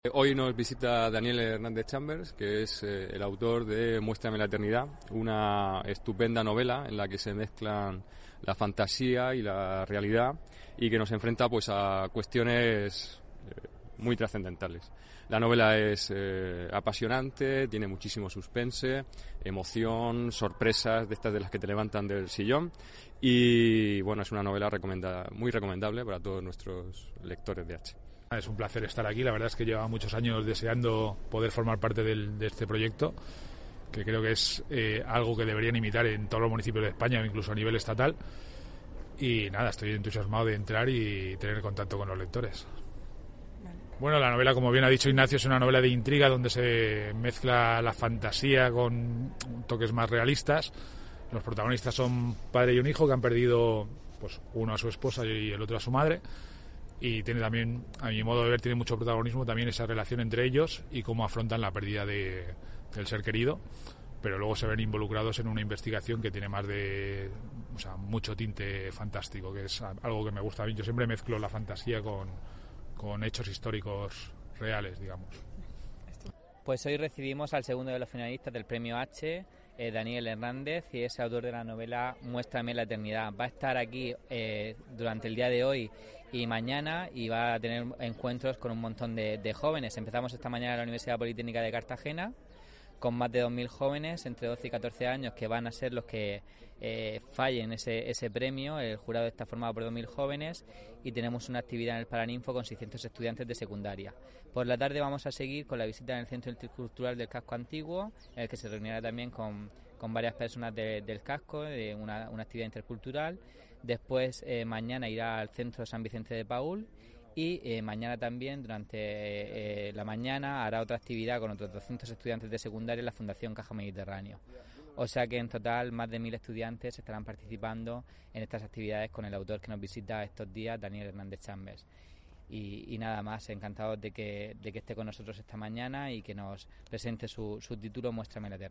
Hoy nos visita Daniel Hernández Chambers, que es el autor de Muéstrame la eternidad, una estupenda novela en la que se mezclan la fantasía y la realidad y que nos enfrenta pues a cuestiones muy trascendentales. La novela es apasionante, tiene muchísimo suspense, emoción, sorpresas de estas de las que te levantan del sillón y bueno, es una novela muy recomendable para todos nuestros lectores de H. Es un placer estar aquí, la verdad es que llevaba muchos años deseando poder formar parte de este proyecto, que creo que es algo que deberían imitar en todos los municipios de España o incluso a nivel estatal. Y nada, estoy entusiasmado de entrar y tener contacto con los lectores. Bueno, la novela, como bien ha dicho Ignacio, es una novela de intriga donde se mezcla la fantasía con toques más realistas. Los protagonistas son padre y un hijo que han perdido, pues, uno a su esposa y el otro a su madre. Y tiene también, a mi modo de ver, tiene mucho protagonismo también esa relación entre ellos y cómo afrontan la pérdida del ser querido, pero luego se ven involucrados en una investigación que tiene mucho tinte fantástico, que es algo que me gusta a mí. Yo siempre mezclo la fantasía con hechos históricos reales, digamos. Pues hoy recibimos al segundo de los finalistas del Premio H, Daniel Hernández, y es autor de la novela Muéstrame la eternidad. Va a estar aquí durante el día de hoy y mañana y va a tener encuentros con un montón de jóvenes. Empezamos esta mañana en la Universidad Politécnica de Cartagena con más de 2.000 jóvenes entre 12 y 14 años que van a ser los que fallen ese premio. El jurado está formado por 2.000 jóvenes y tenemos una actividad en el Paraninfo con 600 estudiantes de secundaria. Por la tarde vamos a seguir con la visita en el Centro Intercultural del Casco Antiguo, en el que se reunirá también con varias personas del casco, de una actividad intercultural. Después mañana irá al Centro San Vicente de Paúl y mañana también, durante la mañana, hará otra actividad con otros 200 estudiantes de secundaria en la Fundación Caja Mediterráneo. O sea que en total más de 1.000 estudiantes estarán participando en estas actividades con el autor que nos visita estos días, Daniel Hernández Chambers. Y nada más, encantados de que esté con nosotros esta mañana y que nos presente su título Muéstrame la eternidad.